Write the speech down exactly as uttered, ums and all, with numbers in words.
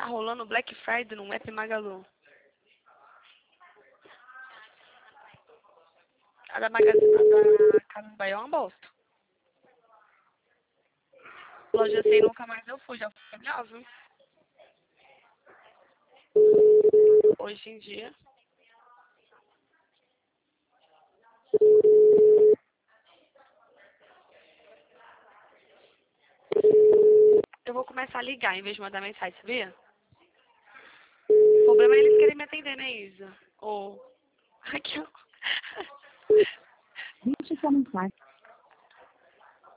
rolando Black Friday no app Magalu. A da Magazine, a da Casa do Bahia é uma bosta. Loja assim nunca mais eu fui, já fui melhor, viu? Hoje em dia. Eu vou começar a ligar em vez de mandar mensagem, sabia? O problema é eles querem me atender, né, Isa? Ou... Aqui, ó. Deixe sua mensagem.